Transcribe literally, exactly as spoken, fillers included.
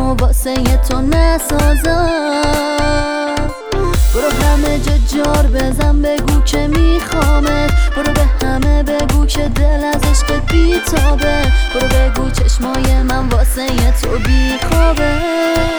و واسه تو نسازم. برو همه جا جار بزن بگو که میخوامت، برو به همه بگو که دل از عشق بیتابه، برو بگو چشمای من واسه تو بیخوابه.